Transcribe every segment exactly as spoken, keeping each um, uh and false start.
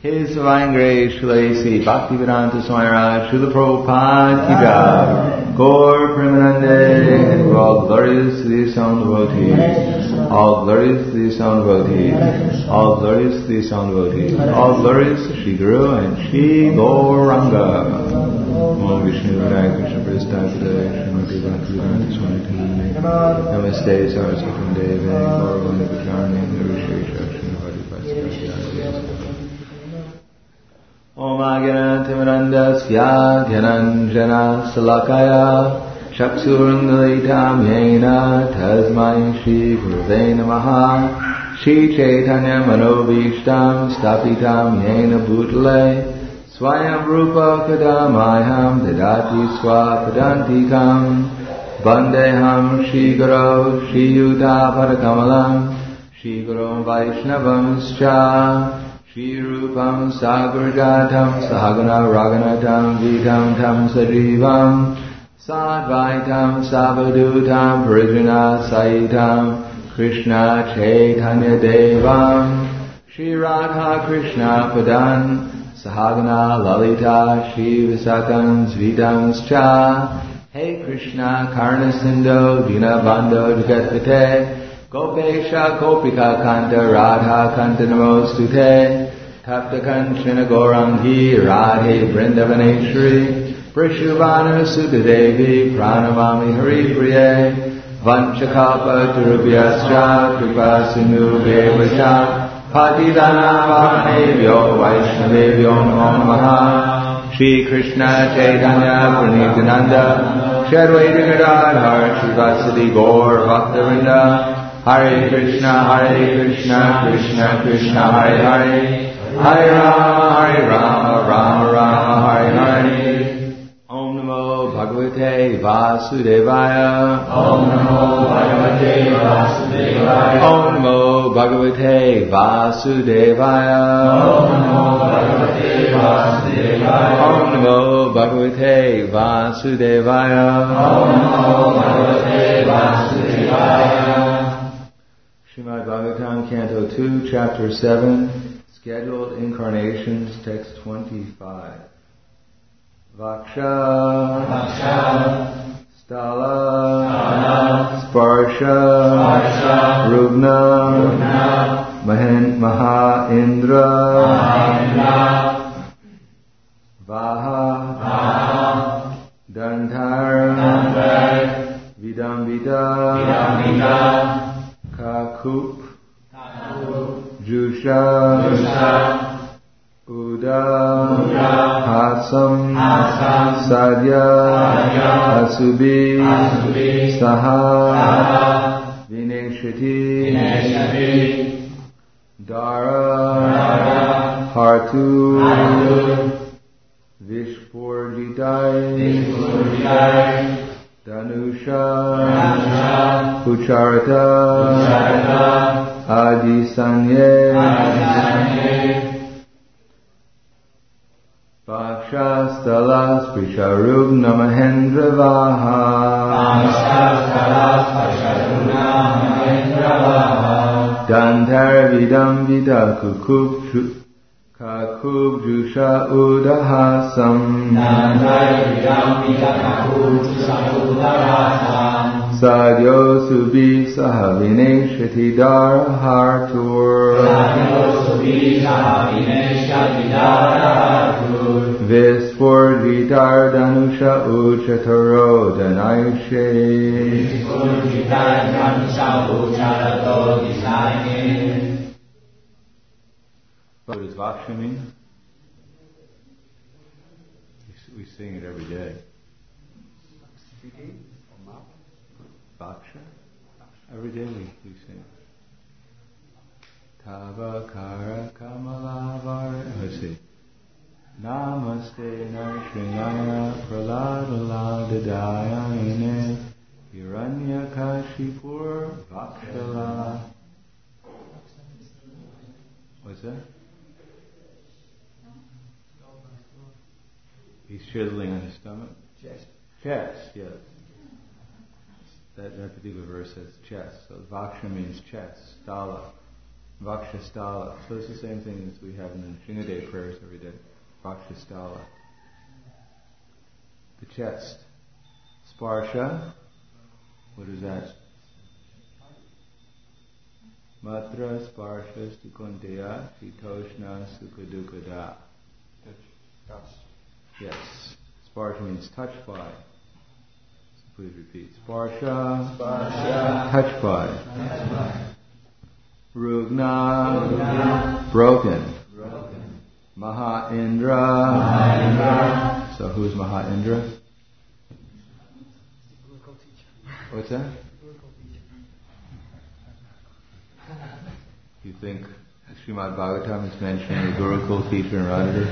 His Divine Grace, Srila Sri Bhaktivedanta Swami Maharaj, Srila Prabhupada Ki Jai, Gaur Premanande, and all glorious to the sound devotees, all glorious to the sound devotees, all glorious to the sound devotees, all glorious to Shri Guru and Shri Gauranga. Om Vishnu Vinaya Krishna Prasthakade, Srimati Bhaktivedanta Swami Tini, Namaste Saraswati Devi, Gauravani Vikarni, Nirvishesha, Srimati Bhaktivedanta. Om Agyanantimirandasya Dhyananjana Salakaya Chaksurundalitam Yena Tasmai Shri Gurave Namaha Shri Chaitanya Manobhishtam Stapitam Yena Bhutale Swayam Rupa Kadamayam Dadati Swapadantikam Bandeham Shri Guru Shri Yuta Padakamalam Shri Guru Vaishnavamscha Shri Rupam Sagarjatam Sahagana Raganatam Vidam Tam Sajivam Sadvaitam Savadutam Parijana Saitam Krishna Chaitanya Devam Shri Radha Krishna Padan Sahagana Lalita Shri Visakans Vidams Cha Hey Krishna Karnasindo Dinabando Jagatpate Gopesha Gopika Kanta Radha Kanta Namostute Tapta Kanchana Gaurangi Radhe Vrindavaneshri Prishuvana Sutadevi Pranamami Hari Priye Vanchakapa Durubhyascha Kripa Sindhu Devacha Patidana Vahanebhyo Vaishnavebhyo Namo Namaha Shri Krishna Chaitanya Pranityananda Shadvaita Gadadhar Srivasadi Gaur Bhaktivinoda Hare Krishna, Hare Krishna, Krishna Krishna, Hare Hare, Hare Rama, Hare Rama, Rama Rama, Hare Hare. Om Namo Bhagavate Vasudevaya. Om Namo Bhagavate Vasudevaya. Om Namo Bhagavate Vasudevaya. Om Namo Bhagavate Vasudevaya. Om Namo Bhagavate Vasudevaya. Om Namo Bhagavate Vasudevaya. Srimad Bhagavatam, Canto two, Chapter seven, Scheduled Incarnations, Text twenty-five. Vaksha, Vaksha Stala, Stala Sparsha, Sparsha Rugna, Rugna Mahen, Maha Indra, Maha Vaha, Vaha Dantar, Dantar Vidambita, Vidambita Kakup, Jusha, Jusha Uda, Uda Hasam, Hasam Sadhya, Sadhya Asubi, Asubi Saha, Saha Vineshati, Vineshati Dara, Dara Hartu, Hartu Vishpurjitai, Vishpurjitai Danusha, Danusha Pucharata, Pucharata Adisanye, Adisanye Vaksha Stala Sprisharugna Mahendra Vaha, Vaksha Stala Sprisharugna Mahendra Vaha Dantar Vidam Vida Kukup Kakub Jusha Udahasam Dantar Vidam Vida Kakub Jusha Udahasam Sadhyo Subhi Sahavineshati Dara Hartur Sadhyo Subhi Sahavineshati Dara Hartur Vispurjitar Danusha Uchataro Danaishe Vispurjitar Danusha Uchataro Danaishe. What does Vaksha mean? We sing it every day. Vaksha? Every day we, we sing. Tavakara Kamalavar. Let's see. Namaste Narshingaya Praladadayane Hiranyakashipur Vakshala. What's that? He's chiseling on his stomach? Chest. Chest, yes. That, that particular verse says chest. So Vaksha means chest. Stala. Vakshasthala. So it's the same thing as we have in the Shingadev prayers every day. Vakshasthala. The chest. Sparsha. What is that? Matra sparsha stukunteya shitoshna sukadukada. Touch. Yes. Sparsha means touched by. So please repeat. Sparsha. Sparsha. Touched by. Touched by. Rugna. Rugna. Broken. Broken. Maha Indra. Maha Indra. So who's Maha Indra? What's that? You think Srimad Bhagavatam is mentioning the Gurukul teacher in Radha?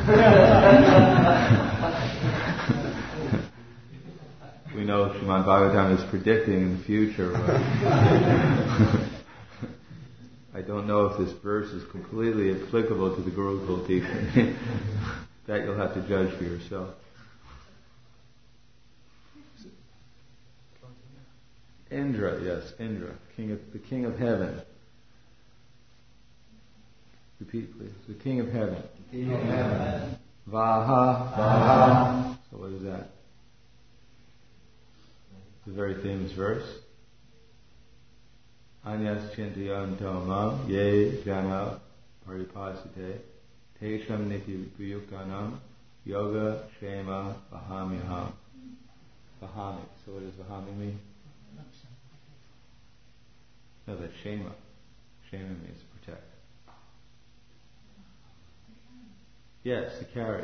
We know Srimad Bhagavatam is predicting the future. I don't know if this verse is completely applicable to the Gurukul teaching. That you'll have to judge for yourself. Indra, yes, Indra, king of the king of heaven. Repeat, please. The king of heaven. The king of heaven. Vaha. Vaha. So what is that? It's a very famous verse. Anyas chintayanto mam ye jana paripasite tesham niti viyuktanam yoga shema vahamyaham. Vahami. So what does vahami mean? No, that's shema. Shema means to protect. Yes, to carry.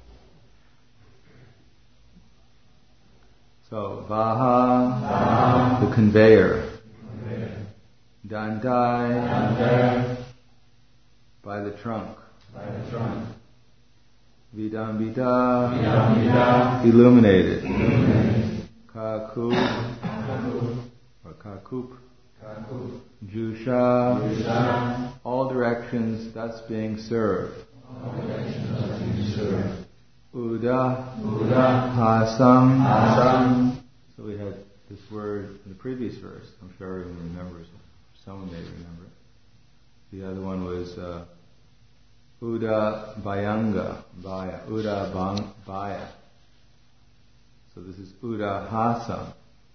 So, Vaha, Vaha. The conveyor. conveyor. Dandai, Dandai. By the trunk. By the trunk. Vidambita, Vidambita. Illuminated. Illuminated. Kakup, Kakup. or Kakup. Kakup. Jusha, Jusha. All directions that's being served. All directions that's being served. Uda, Uda. Hasam, Hasam. So we had this word in the previous verse. I'm sure everyone remembers it. Someone may remember it. The other one was uh, Uda Bhayanga, Bhaya. Uda Bang, Bhaya. So this is Uda Hasam.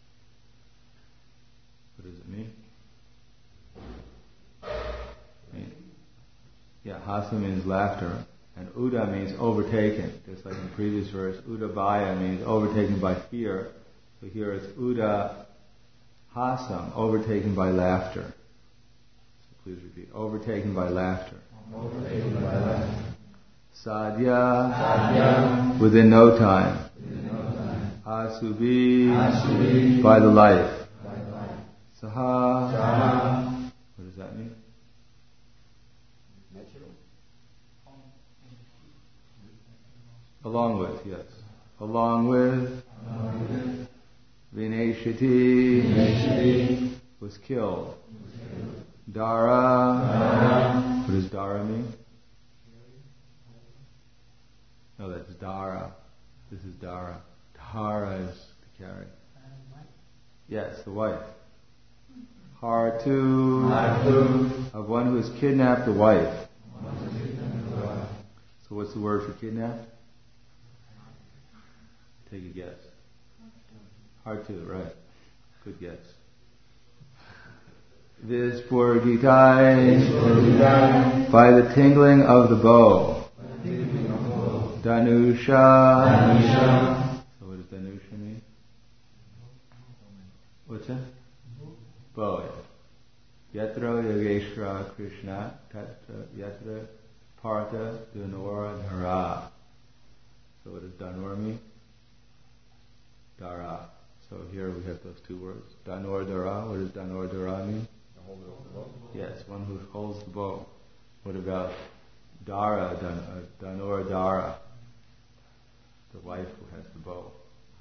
What does it mean? mean yeah, Hasa means laughter, and Uda means overtaken. Just like in the previous verse, Uda Bhaya means overtaken by fear. So here it's Uda Hasam, overtaken by laughter. So please repeat, overtaken by laughter. Overtaken by laughter. Sadhya, Sadhya. Within no time. Within no time. Asubhi, Asubhi. By the life. By the life. Saha, Saha. What does that mean? Natural. Along with, yes. Along with, Along with. Vineshati, Vineshati. Was killed. Was killed. Dara, Dara. What does Dara mean? No, that's Dara. This is Dara. Dara is to carry. Yes, the wife. Hartu, Hartu. Of one who has kidnapped the wife. One who has kidnapped the wife. So what's the word for kidnap? Take a guess. Hartu, right. Good guess. Vispurgitai, Vispurgitai. By the tingling of the bow. By the tingling of the bow. Danusha, Danusha. So what does Danusha mean? What's that? Bow. Yatra Yogeshwara Krishna Tatra Yatra Partha Danora Dhara. So what does Danor mean? Dara. So here we have those two words. Danor Dara. What does Danor Dara mean? Yes, one who holds the bow. What about Dara, Dan, uh, Danor Dara? The wife who has the bow.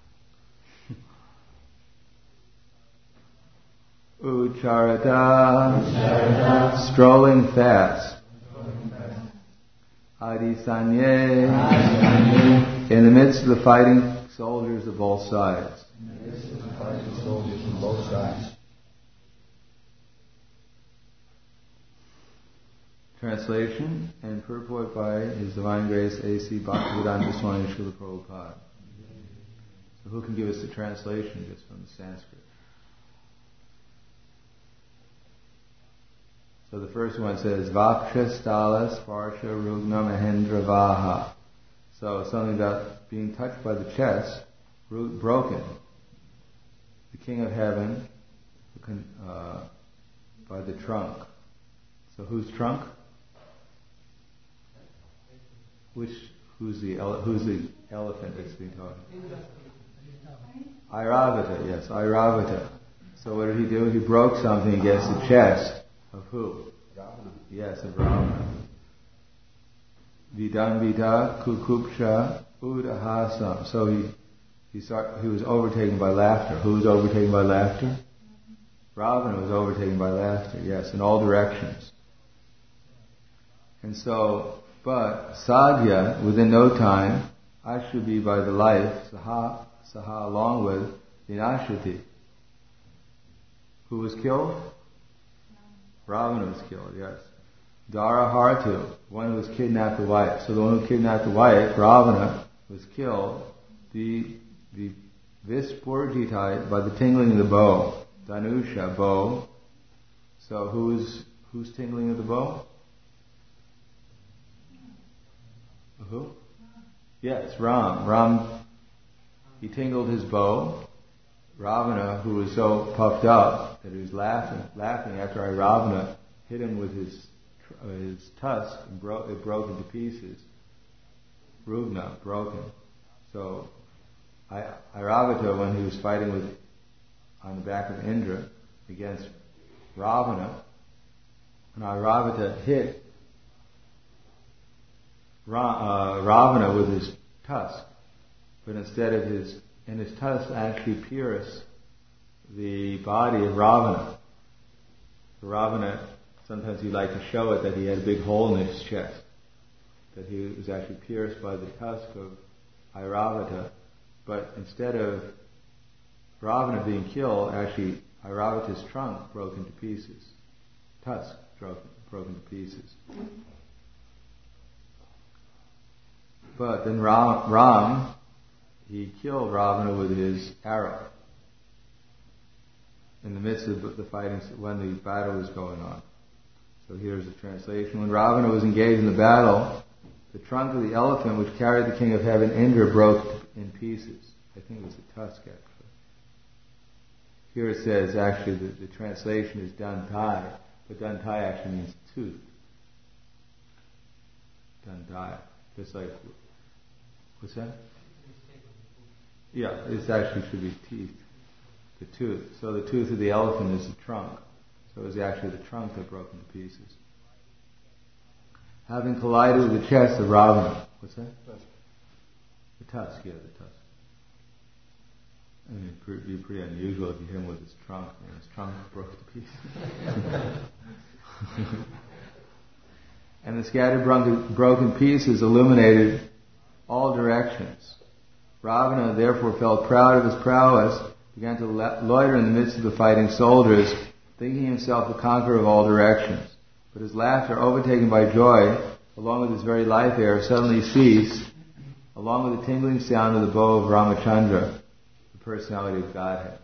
Ucharata, Ucharata. Strolling fast. Strolling fast. Adisanye, Adisanye. In the midst of the fighting soldiers of both sides. In the midst of the fighting soldiers from both sides. Translation and purport by His Divine Grace A C Bhaktivedanta Swami Srila Prabhupada. So who can give us the translation just from the Sanskrit? So the first one says, Vaksha Stala Sparsha Rugna Mahendra Vaha. So something about being touched by the chest, broken. The King of Heaven, uh, by the trunk. So whose trunk? Which, who's the ele- who's the elephant that's being talked? Airavata, yes, Airavata. So what did he do? He broke something against the chest of who? Ravana. Yes, of Ravana. Vidambita kukupsha udahasam. So he he start, he was overtaken by laughter. Who was overtaken by laughter? Ravana was overtaken by laughter. Yes, in all directions. And so, but sadhya, within no time, Ashubhi by the life, saha, saha along with Vinashati. Who was killed? Ravana was killed, yes. Darahartu, one who was kidnapped the wife. So the one who kidnapped the wife, Ravana, was killed. The the Vispurjitai, by the tingling of the bow. Danusha, bow. So who's who's tingling of the bow? Who? Yes, Ram. Ram, he tingled his bow. Ravana, who was so puffed up that he was laughing, laughing after Airavana hit him with his his tusk and broke it broke into pieces. Rugna, broken. So Airavata, when he was fighting with on the back of Indra against Ravana, and Airavata hit Ra- uh, Ravana with his tusk, but instead of his, and his tusk actually pierced the body of Ravana. Ravana, sometimes he liked to show it that he had a big hole in his chest, that he was actually pierced by the tusk of Airavata, but instead of Ravana being killed, actually Airavata's trunk broke into pieces, tusk broke, broke into pieces. But then Ram, Ram, he killed Ravana with his arrow in the midst of the fighting, when the battle was going on. So here's the translation. When Ravana was engaged in the battle, the trunk of the elephant which carried the King of Heaven, Indra, broke in pieces. I think it was the tusk, actually. Here it says, actually, the, the translation is dantai, but dantai actually means tooth. Dantai. Just like, what's that? Yeah, it actually should be teeth. The tooth. So the tooth of the elephant is the trunk. So it was actually the trunk that broke into pieces. Having collided with the chest of Ravana. What's that? Tusk. The tusk, yeah, the tusk. I mean, it'd be pretty unusual if you hit him with his trunk, and his trunk broke to pieces. And the scattered broken pieces illuminated all directions. Ravana therefore felt proud of his prowess, began to loiter in the midst of the fighting soldiers, thinking himself the conqueror of all directions. But his laughter, overtaken by joy, along with his very life air, suddenly ceased, along with the tingling sound of the bow of Ramachandra, the personality of Godhead.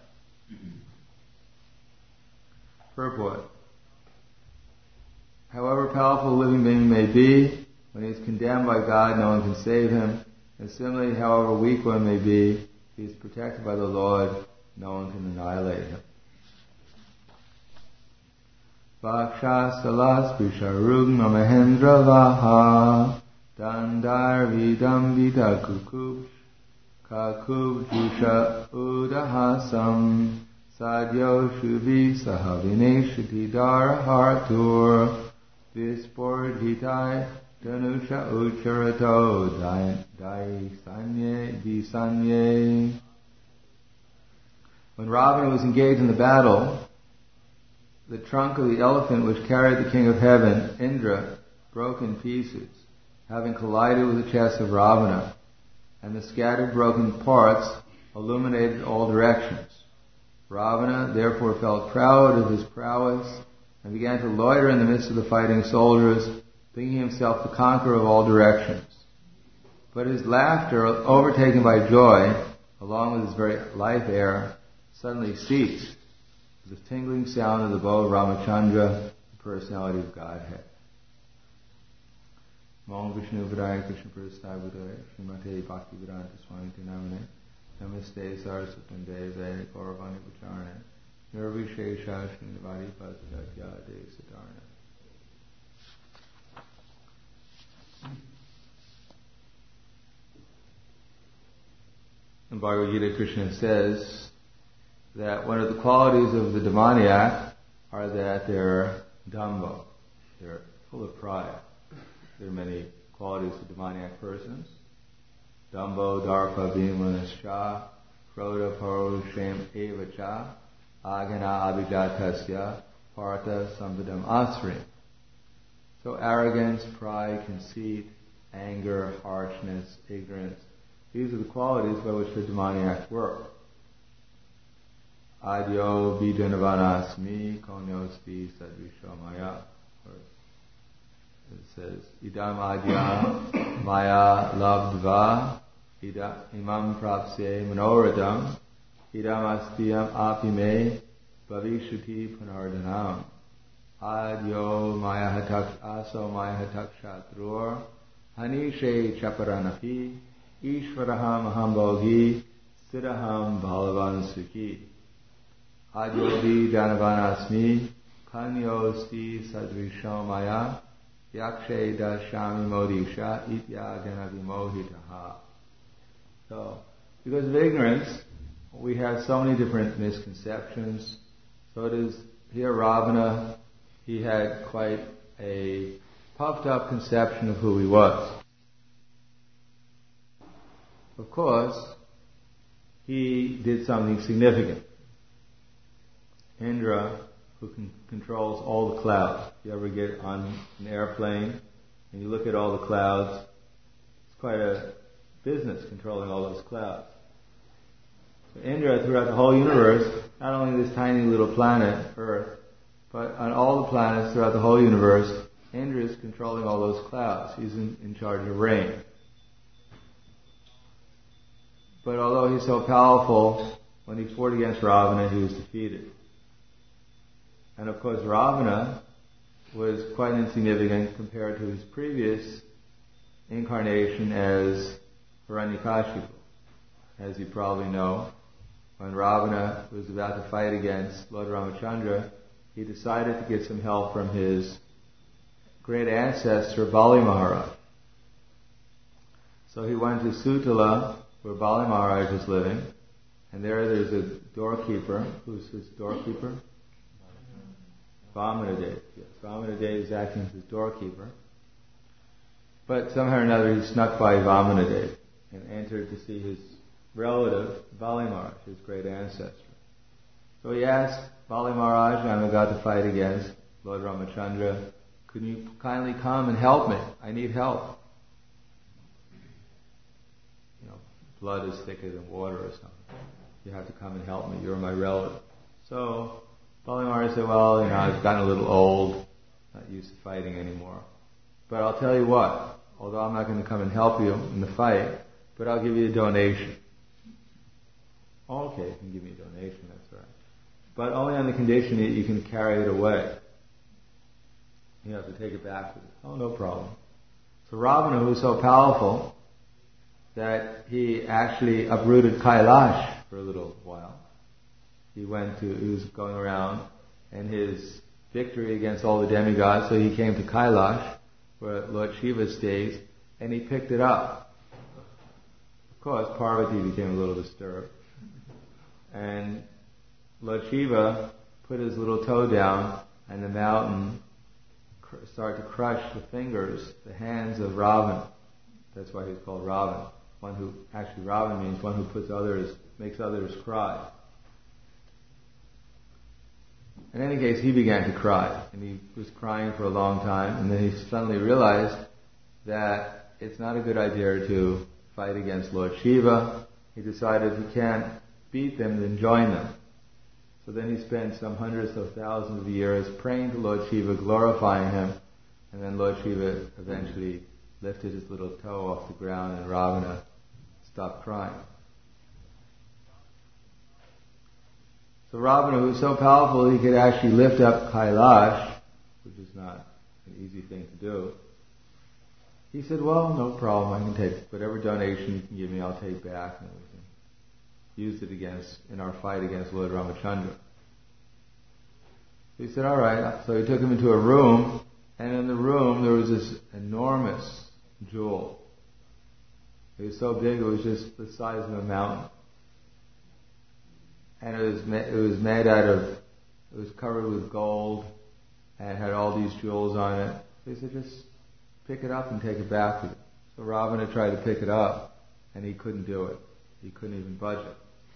Purport. However powerful a living being may be, when he is condemned by God, no one can save him. And similarly, however weak one may be, if he is protected by the Lord, no one can annihilate him. Vakshasalas Visharugna Mahendra Vaha Dandar Vidambita Kukup Kakub Jusha Udahasam Sadyo Shubhi Sahavineshati Dara Hartur Vispordhitai Danusha Ucharato Daisanye Disanye. When Ravana was engaged in the battle, the trunk of the elephant which carried the King of Heaven, Indra, broke in pieces, having collided with the chest of Ravana, and the scattered broken parts illuminated all directions. Ravana therefore felt proud of his prowess, and began to loiter in the midst of the fighting soldiers, thinking himself the conqueror of all directions. But his laughter, overtaken by joy, along with his very life air, suddenly ceased, with the tingling sound of the bow of Ramachandra, the personality of Godhead. Om Vishnu Vidaya Krishna Prasthaya Budaya Srimate Bhakti Vedanta Swami Namane Namaste Saraswati Deve Gauravani Pacharane Nirvishesha Srinivadi Pasadya De Siddharna. In Bhagavad Gita, Krishna says that one of the qualities of the demoniac are that they're dhambo, they're full of pride. There are many qualities of demoniac persons. Dambo, Darpa, Bhimanascha, Krodha, Parushem, Evacha, Agana, Abhijatasya, Partha, Samvidam, Asri. So arrogance, pride, conceit, anger, harshness, ignorance, these are the qualities by which the demoniac work. Adyo Bidanavanasmi, Konyosti, Sadvisho Maya. It says, Idam adya maya labdva ida imam prapse manoradam idam astiyam apime bhavishuti punardanam adyo maya hatak aso maya hatak shatrur hanishe chaparanapi ishvaraham aham bhogi siddhaham bhalavan sukhi adyo vi danavanasmi kanyosti sadvisham maya Yakshe dashami modisha ityagana vimohitaha. So, because of ignorance, we have so many different misconceptions. So it is here Ravana, he had quite a puffed up conception of who he was. Of course, he did something significant. Indra, who can, controls all the clouds. If you ever get on an airplane and you look at all the clouds, it's quite a business controlling all those clouds. So Indra, throughout the whole universe, not only this tiny little planet, Earth, but on all the planets throughout the whole universe, Indra is controlling all those clouds. He's in, in charge of rain. But although he's so powerful, when he fought against Ravana, he was defeated. And of course, Ravana was quite insignificant compared to his previous incarnation as Hiranyakashipu. As you probably know, when Ravana was about to fight against Lord Ramachandra, he decided to get some help from his great ancestor, Bali Maharaj. So he went to Sutala, where Bali Maharaj was living, and there there's a doorkeeper. Who's his doorkeeper? Vamanadev. Yes, Vamanadev is acting as his doorkeeper. But somehow or another he snuck by Vamanadev and entered to see his relative, Bali Maharaj, his great ancestor. So he asked Bali Maharaj, I'm about to fight against Lord Ramachandra, could you kindly come and help me? I need help. You know, blood is thicker than water or something. You have to come and help me. You're my relative. So Bali Maharaj said, well, you know, I've gotten a little old, not used to fighting anymore. But I'll tell you what, although I'm not going to come and help you in the fight, but I'll give you a donation. Oh, okay, you can give me a donation, that's right. But only on the condition that you can carry it away. You have to take it back with you. Oh, no problem. So Ravana, who was so powerful that he actually uprooted Kailash for a little while. He went to, he was going around, and his victory against all the demigods, so he came to Kailash, where Lord Shiva stays, and he picked it up. Of course, Parvati became a little disturbed. And Lord Shiva put his little toe down, and the mountain cr- started to crush the fingers, the hands of Ravana. That's why he's called Ravana. One who, actually Ravana means one who puts others, makes others cry. In any case, he began to cry, and he was crying for a long time, and then he suddenly realized that it's not a good idea to fight against Lord Shiva. He decided if he can't beat them, then join them. So then he spent some hundreds of thousands of years praying to Lord Shiva, glorifying him, and then Lord Shiva eventually lifted his little toe off the ground and Ravana stopped crying. So Ravana, who was so powerful, he could actually lift up Kailash, which is not an easy thing to do. He said, well, no problem, I can take whatever donation you can give me, I'll take back, and we can use it against, in our fight against Lord Ramachandra. So he said, alright, so he took him into a room, and in the room there was this enormous jewel. It was so big, it was just the size of a mountain. And it was, ma- it was made out of, it was covered with gold, and had all these jewels on it. So he said, just pick it up and take it back with you. So Ravana tried to pick it up, and he couldn't do it. He couldn't even budge it.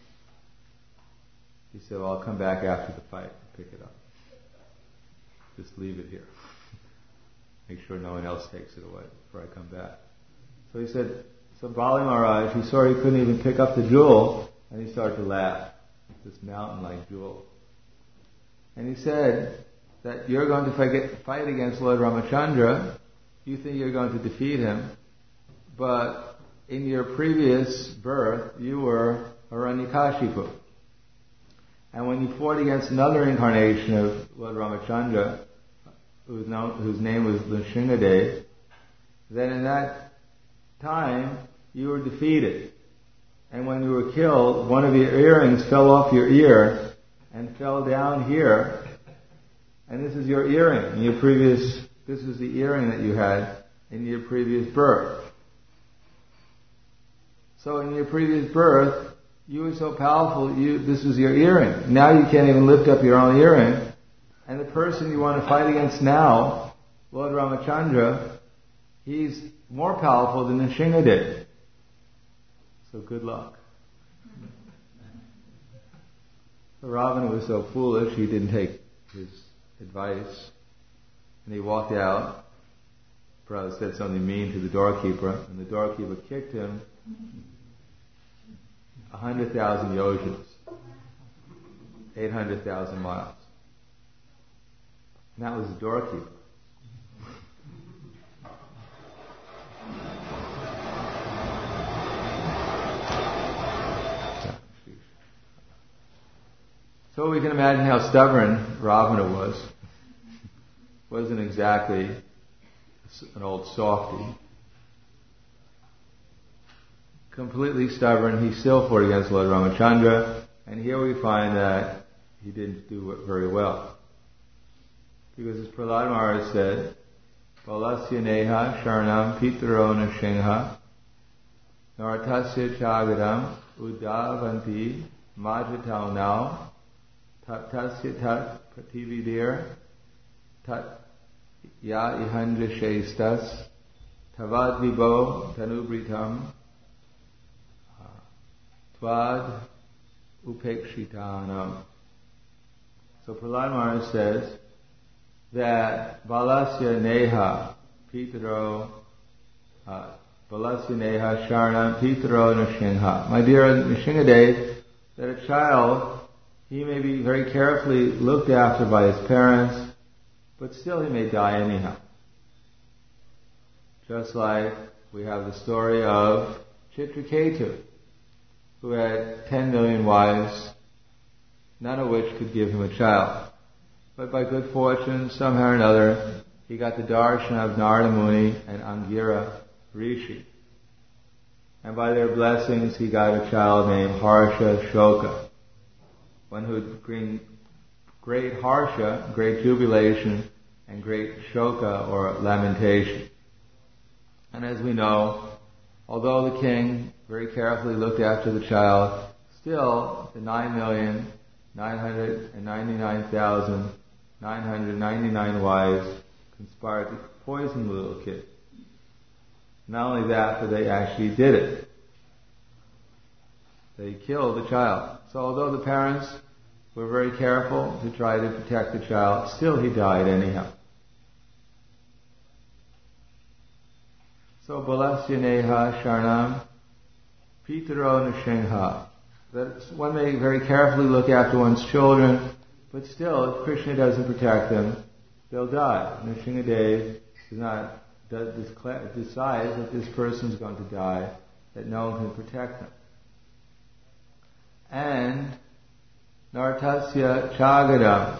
He said, well, I'll come back after the fight and pick it up. Just leave it here. Make sure no one else takes it away before I come back. So he said, so Bali Maharaj, he saw he couldn't even pick up the jewel, and he started to laugh. This mountain-like jewel. And he said that you're going to fight, fight against Lord Ramachandra. You think you're going to defeat him, but in your previous birth, you were Hiranyakashipu. And when you fought against another incarnation of Lord Ramachandra, whose, known, whose name was Nrsingadev, then in that time, you were defeated. And when you were killed, one of your earrings fell off your ear and fell down here. And this is your earring. In your previous, this was the earring that you had in your previous birth. So in your previous birth, you were so powerful, you, this was your earring. Now you can't even lift up your own earring. And the person you want to fight against now, Lord Ramachandra, he's more powerful than Nrsingadev. So good luck. So Ravana was so foolish, he didn't take his advice. And he walked out. Probably said something mean to the doorkeeper, and the doorkeeper kicked him a hundred thousand yojanas, eight hundred thousand miles. And that was the doorkeeper. So we can imagine how stubborn Ravana was. Wasn't exactly an old softy. Completely stubborn, he still fought against Lord Ramachandra, and here we find that he didn't do it very well. Because as Prahlad Maharaj said, Balasya neha sharanam pitaro nrsinha naratasya chagadam udavanti majatau now tat tasya tat pratividir tat ya ihandra shestas tavad vibo tanubritam tvad upekshitanam. So Prahlad Maharaj says that Balasya neha pitaro uh, Balasya neha sharanam pitaro nrsinha. My dear Nrsingadev, that a child, he may be very carefully looked after by his parents, but still he may die anyhow. Just like we have the story of Chitraketu, who had ten million wives, none of which could give him a child. But by good fortune, somehow or another, he got the darshan of Narada Muni and Angira Rishi. And by their blessings, he got a child named Harsha Shoka, one who would bring great harsha, great jubilation, and great shoka, or lamentation. And as we know, although the king very carefully looked after the child, still the nine million nine hundred ninety-nine thousand nine hundred ninety-nine wives conspired to poison the little kid. Not only that, but they actually did it. They killed the child. So although the parents were very careful to try to protect the child, still he died anyhow. So Balasya neha sharanam pitaro nrsinha. that one may very carefully look after one's children, but still, if Krishna doesn't protect them, they'll die. Nrsingadev does not does decides that this person is going to die, that no one can protect them. And Nartasya Chagadam,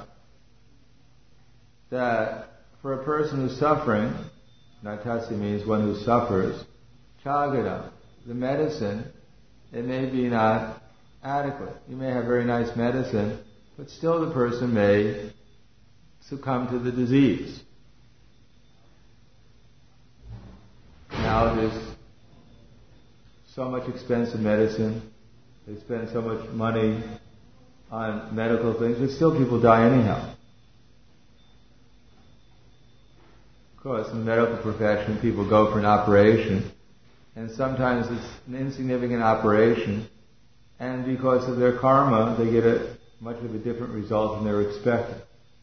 that for a person who's suffering, Nartasya means one who suffers, Chagadam, the medicine, it may be not adequate. You may have very nice medicine, but still the person may succumb to the disease. Now there's so much expensive medicine, they spend so much money on medical things, but still people die anyhow. Of course, in the medical profession, people go for an operation, and sometimes it's an insignificant operation, and because of their karma, they get a much of a different result than they were expecting.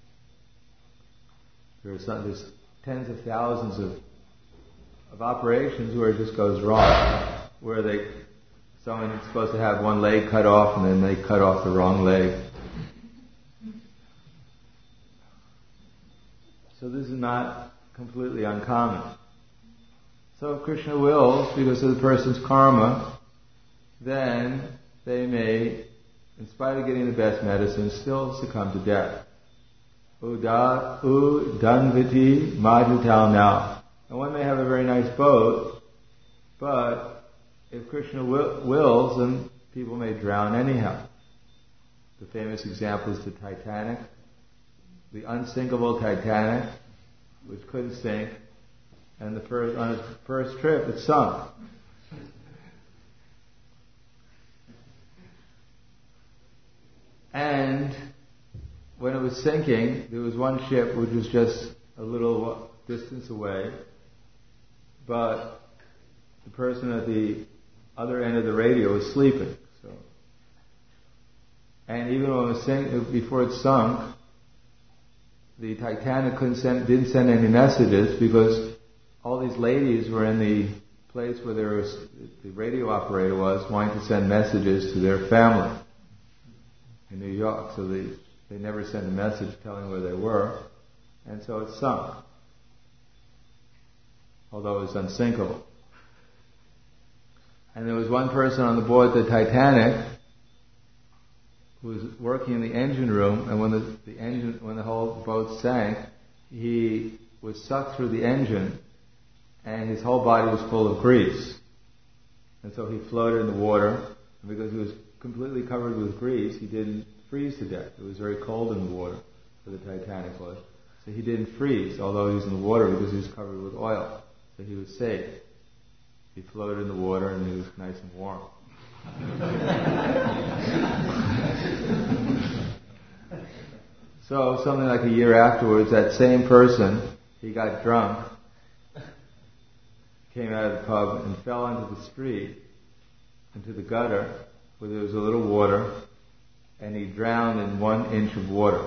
There's, some, there's tens of thousands of of operations where it just goes wrong, where they someone is supposed to have one leg cut off and then they cut off the wrong leg. So this is not completely uncommon. So if Krishna wills, because of the person's karma, then they may, in spite of getting the best medicine, still succumb to death. Uda, Udanviti Madhutal now. And one may have a very nice boat, but if Krishna will, wills, then people may drown anyhow. The famous example is the Titanic, the unsinkable Titanic, which couldn't sink, and the first, on its first trip it sunk. And when it was sinking, there was one ship which was just a little distance away, but the person at the other end of the radio was sleeping. So, and even when it was sink, before it sunk, the Titanic couldn't send, didn't send any messages because all these ladies were in the place where there was, the radio operator was, wanting to send messages to their family in New York. So they they never sent a message telling where they were, and so it sunk, although it was unsinkable. And there was one person on the board of the Titanic who was working in the engine room, and when the, the engine, when the whole boat sank, he was sucked through the engine, and his whole body was full of grease. And so he floated in the water, and because he was completely covered with grease, he didn't freeze to death. It was very cold in the water, where the Titanic was. So he didn't freeze, although he was in the water, because he was covered with oil. So he was safe. He floated in the water and he was nice and warm. So something like a year afterwards, that same person, he got drunk, came out of the pub and fell into the street, into the gutter, where there was a little water, and he drowned in one inch of water.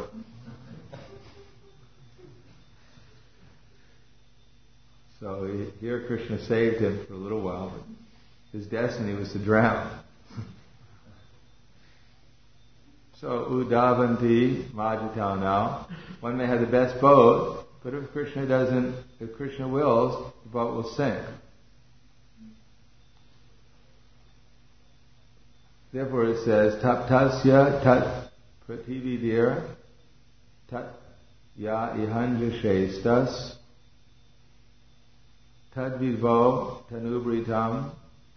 So he, here Krishna saved him for a little while, but his destiny was to drown. So Udavanti Majitao now. One may have the best boat, but if Krishna doesn't, if Krishna wills, the boat will sink. Therefore it says, Taptasya tat pratividira tat ya ihanja shestas tadvidvo tanubritam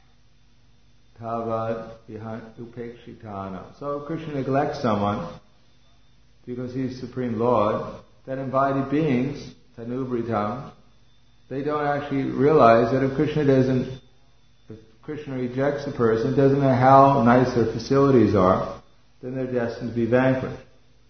tavad upekshitana. So Krishna neglects someone because he's Supreme Lord. That embodied beings, tanubritam, they don't actually realize that if Krishna doesn't, if Krishna rejects a person, it doesn't matter how nice their facilities are, then they're destined to be vanquished.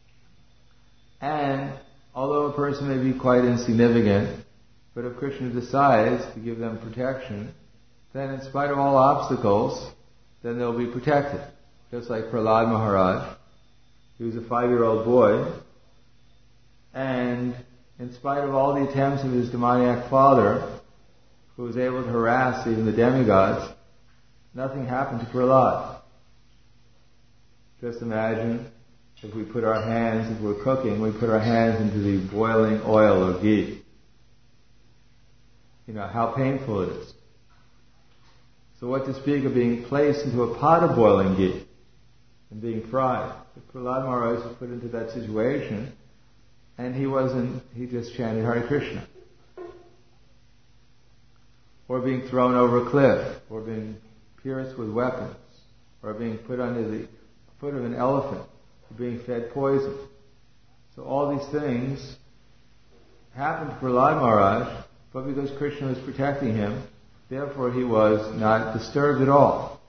And although a person may be quite insignificant, but if Krishna decides to give them protection, then in spite of all obstacles, then they'll be protected. Just like Prahlad Maharaj. He was a five-year-old boy, and in spite of all the attempts of his demoniac father, who was able to harass even the demigods, nothing happened to Prahlad. Just imagine if we put our hands, if we're cooking, we put our hands into the boiling oil or ghee. You know, how painful it is. So what to speak of being placed into a pot of boiling ghee and being fried. If Prahlad Maharaj was put into that situation, and he wasn't, he just chanted Hare Krishna. Or being thrown over a cliff, or being pierced with weapons, or being put under the foot of an elephant, or being fed poison. So all these things happened to Prahlad Maharaj, but because Krishna was protecting him, therefore he was not disturbed at all.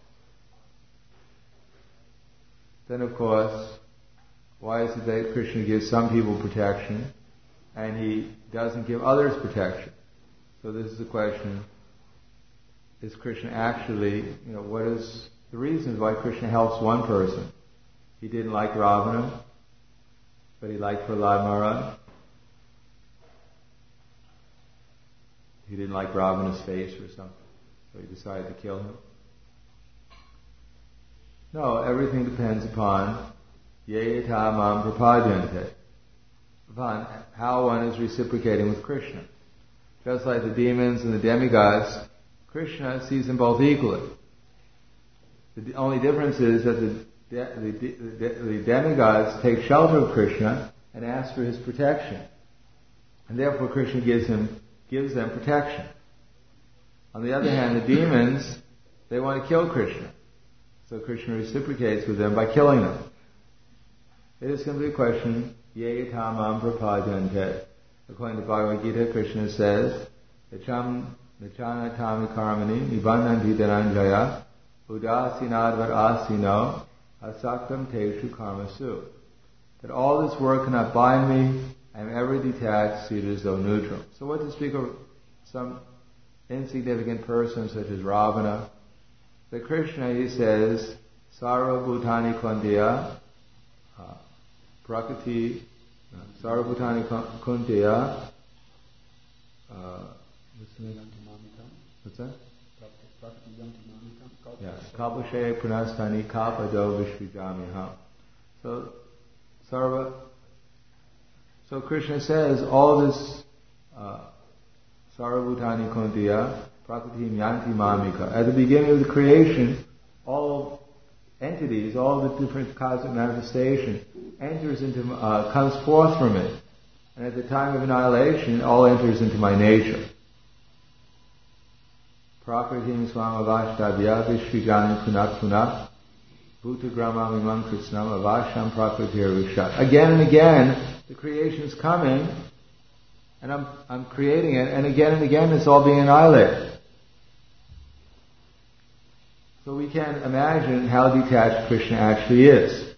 Then of course, why is it that Krishna gives some people protection and he doesn't give others protection? So this is the question, is Krishna actually, you know, what is the reasons why Krishna helps one person? He didn't like Ravana, but he liked Prahlad Maharaj. He didn't like Ravana's face or something, so he decided to kill him. No, everything depends upon ye yatha mam prapadyante, upon how one is reciprocating with Krishna. Just like the demons and the demigods, Krishna sees them both equally. The only difference is that the, the, the, the demigods take shelter of Krishna and ask for his protection. And therefore Krishna gives him gives them protection. On the other hand, the demons, they want to kill Krishna. So Krishna reciprocates with them by killing them. It is simply a question, ye yatha mam prapadyante. According to Bhagavad Gita, Krishna says, Nacham nachana tami karmani nibbannanti dhananjaya udasinadvar asino asaktam teshu karmasu. That all this work cannot bind me, I am ever detached, seated as though neutral. So what to speak of some insignificant person such as Ravana? The Krishna, he says, Sarva Bhutani Kuntiya, uh, Prakriti, uh, Sarva Bhutani Kuntiya, uh, what's that? Yeah, Kalpashe Pranastani Kapado Vishvijamiham. So, Sarva, so Krishna says all this, uh, Sarva Bhutani Kuntiya, Prakriti Yanti Mamika. At the beginning of the creation, all entities, all the different cosmic manifestation enters into, uh, comes forth from it. And at the time of annihilation, it all enters into my nature. Prakritim swam avashtavya vishvijani punat punat bhutagramam imam krishnam avasham prakritir vishat. Again and again, the creation is coming, and I'm, I'm creating it, and again and again it's all being annihilated. So we can imagine how detached Krishna actually is.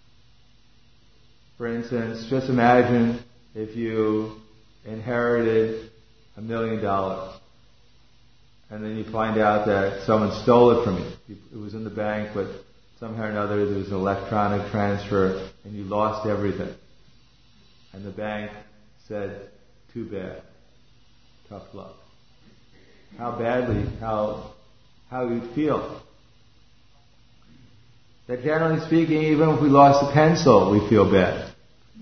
For instance, just imagine if you inherited a million dollars, and then you find out that someone stole it from you. It was in the bank, but somehow or another there was an electronic transfer, and you lost everything. And the bank said, too bad, tough luck. How badly, how, how you'd feel. That generally speaking, even if we lost a pencil, we feel bad.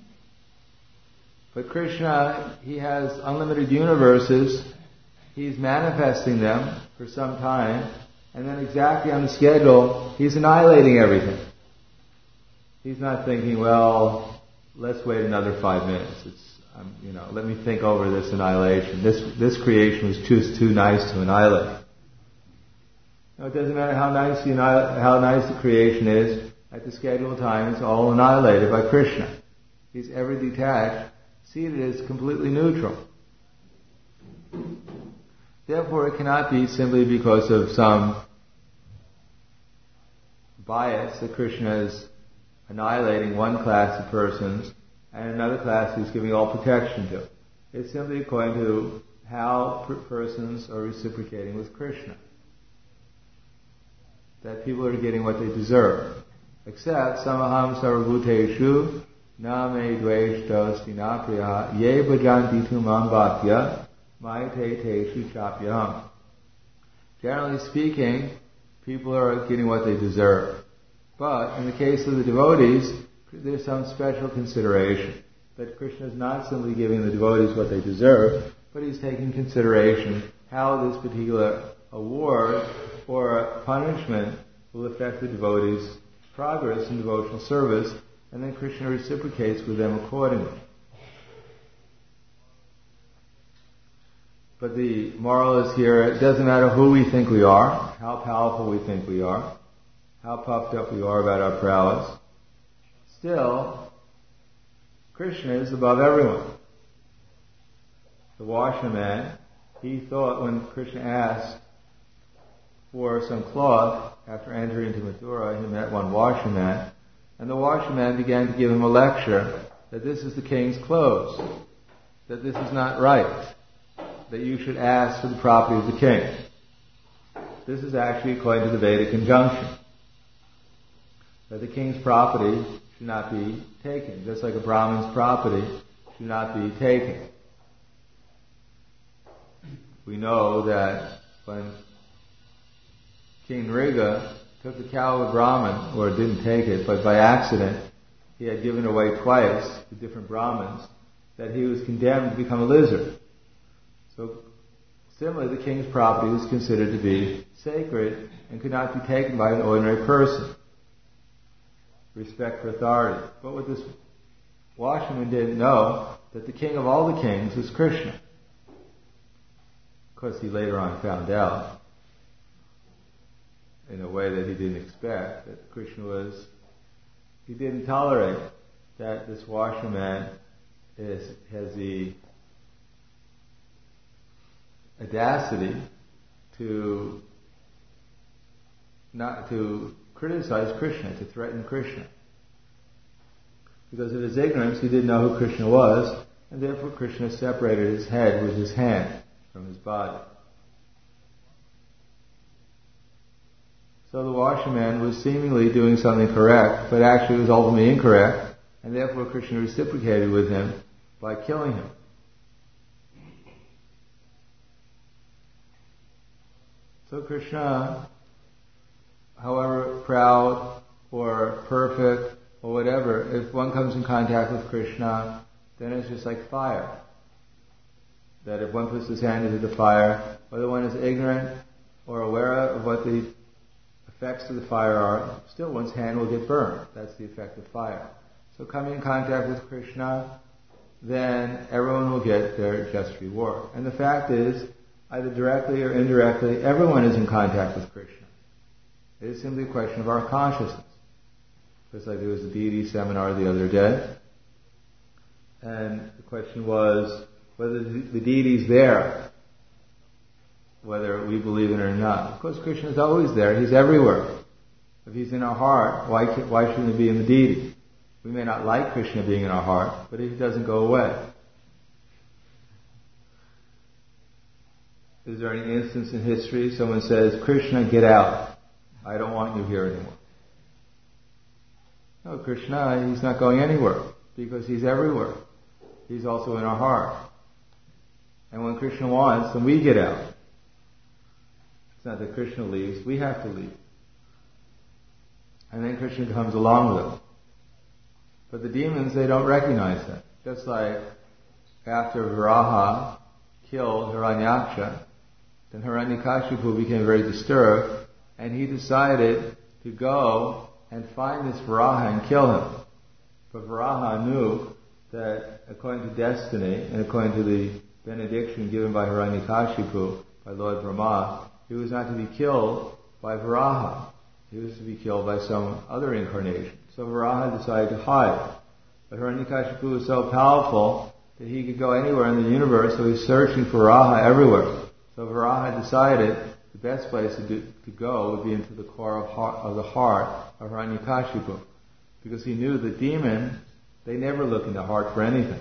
But Krishna, he has unlimited universes. He's manifesting them for some time, and then exactly on the schedule, he's annihilating everything. He's not thinking, well, let's wait another five minutes. It's, um, you know, let me think over this annihilation. This this creation was too too nice to annihilate. No, it doesn't matter how nice the how nice the creation is. At the scheduled time, it's all annihilated by Krishna. He's ever detached, seated as completely neutral. Therefore, it cannot be simply because of some bias that Krishna is annihilating one class of persons and another class he's giving all protection to. It's simply according to how per- persons are reciprocating with Krishna. That people are getting what they deserve. Except, samaham sarvabhuteshu na me dveshtosti na priya ye bhajanti tumam bhaktya maite teshu chapyaham. Generally speaking, people are getting what they deserve. But in the case of the devotees, there's some special consideration. That Krishna is not simply giving the devotees what they deserve, but he's taking consideration how this particular award or punishment will affect the devotees' progress in devotional service, and then Krishna reciprocates with them accordingly. But the moral is here, it doesn't matter who we think we are, how powerful we think we are, how puffed up we are about our prowess, still, Krishna is above everyone. The washerman, he thought when Krishna asked for some cloth after entering into Mathura, he met one washerman, and the washerman began to give him a lecture that this is the king's clothes, that this is not right, that you should ask for the property of the king. This is actually according to the Vedic injunction, that the king's property should not be taken, just like a Brahmin's property should not be taken. We know that when King Nriga took the cow of a Brahmin, or didn't take it, but by accident he had given away twice to different Brahmins, that he was condemned to become a lizard. So similarly, the king's property was considered to be sacred and could not be taken by an ordinary person. Respect for authority. But what this washerman didn't know, that the king of all the kings was Krishna. Of course, he later on found out, in a way that he didn't expect, that Krishna was, he didn't tolerate that this washerman is, has the audacity to not to criticize Krishna, to threaten Krishna. Because of his ignorance, he didn't know who Krishna was, and therefore Krishna separated his head with his hand from his body. So the washerman was seemingly doing something correct, but actually was ultimately incorrect, and therefore Krishna reciprocated with him by killing him. So Krishna, however proud or perfect or whatever, if one comes in contact with Krishna, then it's just like fire. That if one puts his hand into the fire, whether one is ignorant or aware of what the effects of the fire are, still one's hand will get burned. That's the effect of fire. So coming in contact with Krishna, then everyone will get their just reward. And the fact is, either directly or indirectly, everyone is in contact with Krishna. It is simply a question of our consciousness. Just like there was a deity seminar the other day, and the question was whether the deity is there, whether we believe in it or not. Of course, Krishna is always there. He's everywhere. If he's in our heart, why why shouldn't he be in the deity? We may not like Krishna being in our heart, but he doesn't go away. Is there any instance in history someone says, Krishna, get out. I don't want you here anymore. No, Krishna, he's not going anywhere because he's everywhere. He's also in our heart. And when Krishna wants, then we get out. It's not that Krishna leaves, we have to leave. And then Krishna comes along with us. But the demons, they don't recognize that. Just like after Viraha killed Hiranyaksha, then Hiranyakashipu became very disturbed, and he decided to go and find this Viraha and kill him. But Viraha knew that according to destiny and according to the benediction given by Hiranyakashipu, by Lord Brahma, he was not to be killed by Viraha. He was to be killed by some other incarnation. So Viraha decided to hide. But Hiranyakashipu was so powerful that he could go anywhere in the universe, so he's searching for Viraha everywhere. So Viraha decided the best place to, do, to go would be into the core of, heart, of the heart of Hiranyakashipu. Because he knew the demons, they never look in the heart for anything.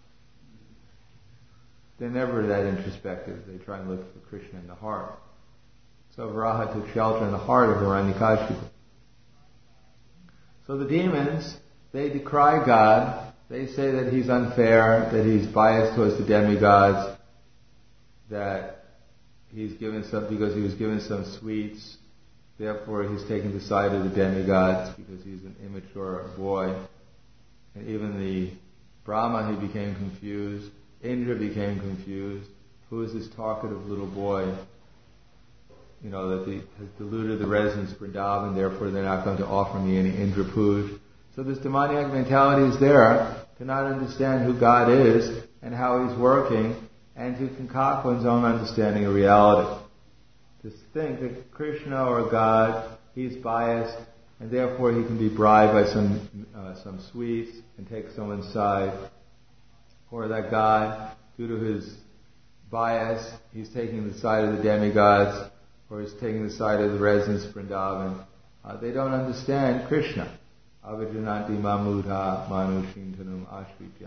They're never that introspective. They try and look for Krishna in the heart. So Viraha took shelter in the heart of Hiranyakashipu. So the demons, they decry God. They say that he's unfair, that he's biased towards the demigods, that he's given some, because he was given some sweets, Therefore, he's taking the side of the demigods because he's an immature boy. And even the Brahma, he became confused. Indra became confused. Who is this talkative little boy? You know, that the, has diluted the residents of Vrindavan, therefore they're not going to offer me any Indra puj. So this demoniac mentality is there to not understand who God is and how He's working, and to concoct one's own understanding of reality. To think that Krishna or God, He's biased, and therefore He can be bribed by some uh, some sweets and take someone's side, or that God, due to His bias, He's taking the side of the demigods, or He's taking the side of the residents of Vrindavan. Uh, they don't understand Krishna. Avajananti mamudha manushintanum ashritya.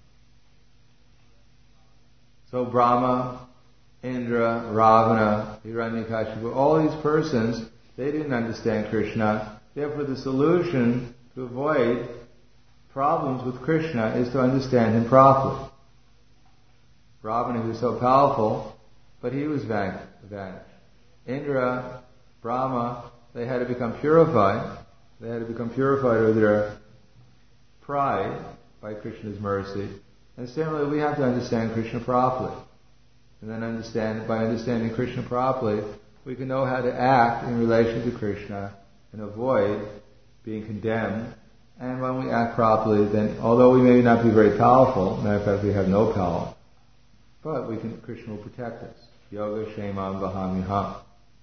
So Brahma, Indra, Ravana, Hiranyakashipu, all these persons, they didn't understand Krishna. Therefore the solution to avoid problems with Krishna is to understand Him properly. Ravana, who was so powerful, but he was vanished. Indra, Brahma, they had to become purified. They had to become purified of their pride by Krishna's mercy. And similarly, we have to understand Krishna properly. And then understand, by understanding Krishna properly, we can know how to act in relation to Krishna and avoid being condemned. And when we act properly, then although we may not be very powerful, matter of fact, we have no power, but we can, Krishna will protect us. Yoga Shemam Vahamiham.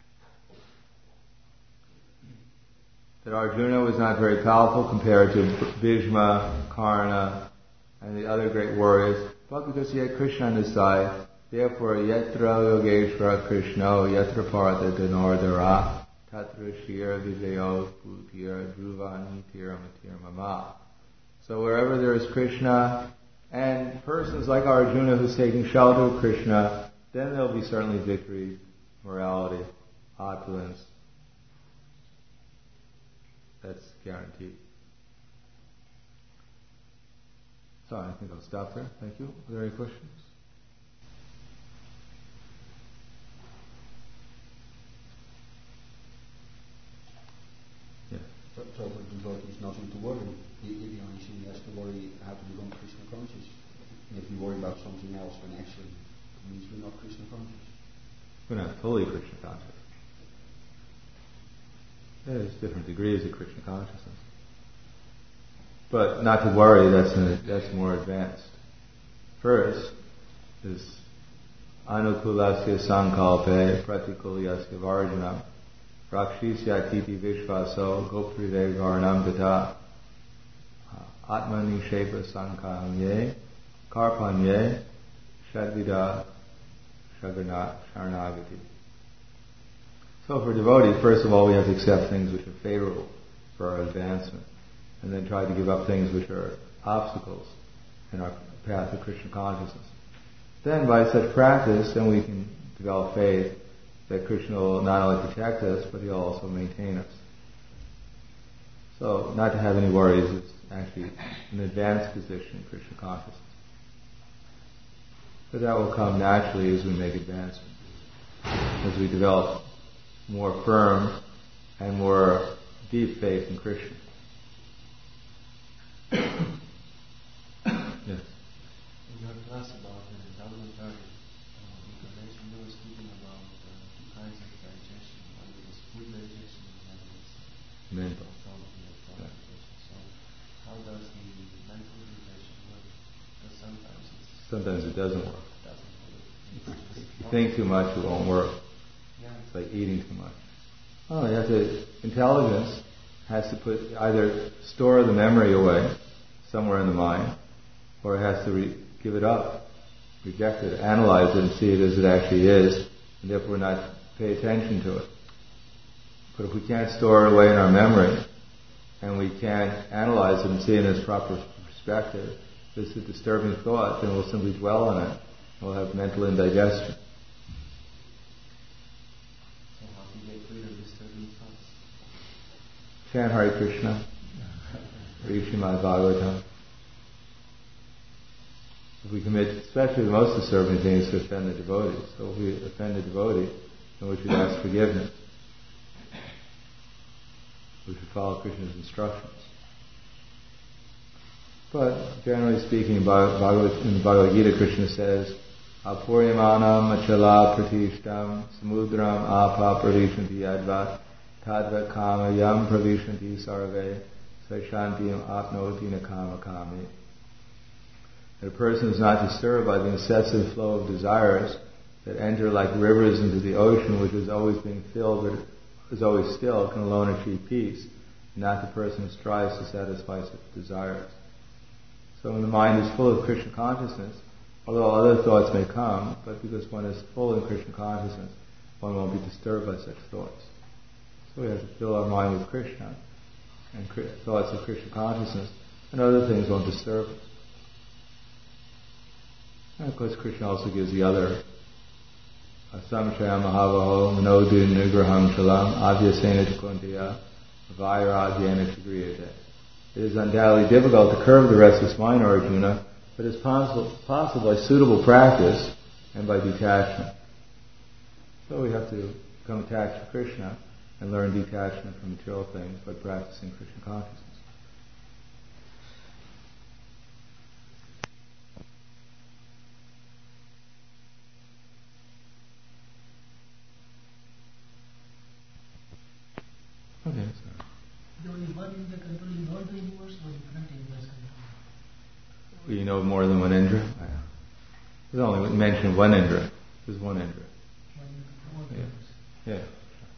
That Arjuna was not very powerful compared to Bhishma, Karna, and the other great warriors, but because he had Krishna on his side, therefore, Yatra Yogeshvara Krishno, Yatra Partha Dhanordhara, Tatra Shira Vijayo Bhutira Dhruva Nitira Matir Mama. So wherever there is Krishna, and persons like Arjuna who's taking shelter of Krishna, then there'll be certainly victory, morality, opulence. That's guaranteed. So I think I'll stop there. Thank you. Are there any questions? Yeah. So, so for the devotee is nothing to worry. The, the only thing he has to worry how to become Krishna conscious. And if you worry about something else, then actually it means we're not Krishna conscious. We're not fully Krishna conscious. There's different degrees of Krishna consciousness. But not to worry, that's an, that's more advanced. First is anukulasya sankalpe pratikulyasya varjanam rakshisya titi vishvaso goprive varnam gata atmani shepa sankhamye karpanye shadvida shagana sharnagati. So for devotee, first of all, we have to accept things which are favorable for our advancement, and then try to give up things which are obstacles in our path of Krishna consciousness. Then by such practice, then we can develop faith that Krishna will not only protect us, but He'll also maintain us. So not to have any worries is actually an advanced position in Krishna consciousness. But that will come naturally as we make advancement, as we develop more firm and more deep faith in Krishna. Yes. In your class about the Dharmatari uh, incarnation, you were speaking about uh, two kinds of digestion. One was food digestion and the other was Mental. thought Yeah. digestion. So how does the mental digestion work? Because sometimes it's Sometimes it doesn't work. doesn't work. If you think too much, it won't work. Yeah. It's like eating too much. Oh, you have to, intelligence has to put, either store the memory away somewhere in the mind, or it has to re- give it up, reject it, analyze it and see it as it actually is, and therefore not pay attention to it. But if we can't store it away in our memory, and we can't analyze it and see it in its proper perspective, this is a disturbing thought, then we'll simply dwell on it, and we'll have mental indigestion. So how do you get rid of disturbing thoughts? Chant Hare Krishna, read Srimad Bhagavatam. If we commit, especially the most disturbing thing is to offend the devotee. So if we offend the devotee, then we should ask forgiveness. We should follow Krishna's instructions. But generally speaking, Bhagavad, in the Bhagavad Gita, Krishna says, Apuryamanam achala pratishtam samudram apa pravishanti yadvat tadvat kama yam pravishanti sarve sashantim apnoti nakama kami. That a person is not disturbed by the incessant flow of desires that enter like rivers into the ocean, which is always being filled, but is always still, can alone achieve peace, not the person who strives to satisfy such desires. So when the mind is full of Krishna consciousness, although other thoughts may come, but because one is full in Krishna consciousness, one won't be disturbed by such thoughts. So we have to fill our mind with Krishna, and thoughts of Krishna consciousness, and other things won't disturb us. And of course Krishna also gives the other Asamshaya Mahavaho Manodin Nigraham Shalam Adyasena Chakuntiya Vairadyena Chagriyate. It is undoubtedly difficult to curb the restless mind, Arjuna, but it's possible, possible by suitable practice and by detachment. So we have to become attached to Krishna and learn detachment from material things by practicing Krishna consciousness. Okay, sorry. The only one Indra controlling all the universe or different Indras controlling? Well, you know more than one Indra? There's only mentioned one Indra. There's one Indra. One Indra. Yeah. Yeah.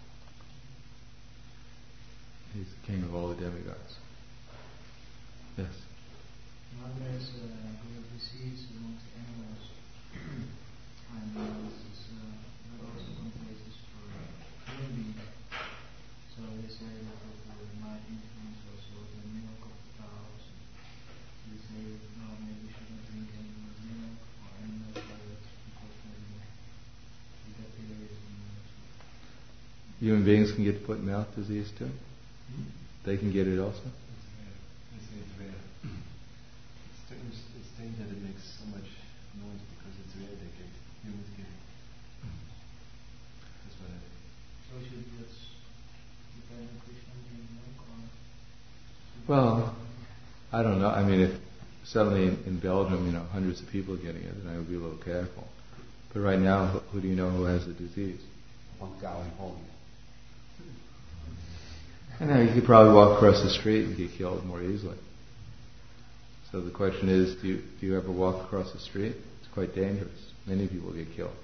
He's the king of all the demigods. Yes. Now there's a great disease amongst animals, and uh, this is, uh, there are also some places for human beings. So they say that it might influence also the milk of the cows. They say that no, maybe we shouldn't drink any more milk or any milk products because maybe we get periods and milk. Human beings can get foot and mouth disease too? Hmm? They can get it also? It's rare. They say it's rare. It's strange, it's strange that it makes so much noise because it's rare they get, humans get it. That's what I think. So should we just depend on Krishna drink milk or? Well, I don't know. I mean, if suddenly in, in Belgium, you know, hundreds of people are getting it, then I would be a little careful. But right now, who, who do you know who has the disease? One cow in Holland. I know, you could probably walk across the street and get killed more easily. So the question is, do you, do you ever walk across the street? It's quite dangerous. Many people get killed.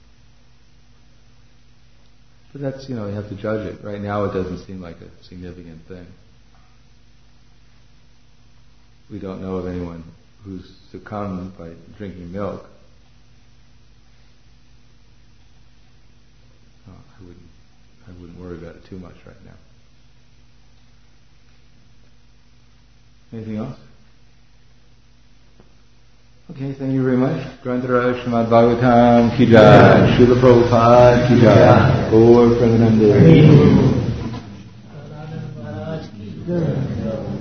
But that's, you know, you have to judge it. Right now it doesn't seem like a significant thing. We don't know of anyone who's succumbed by drinking milk. Oh, I wouldn't, I wouldn't worry about it too much right now. Anything else? Okay, thank you very much. Grantaraj Srimad Bhagavatam Ki Jai, Srila Prabhupada Ki Jai, Gaur Premanande.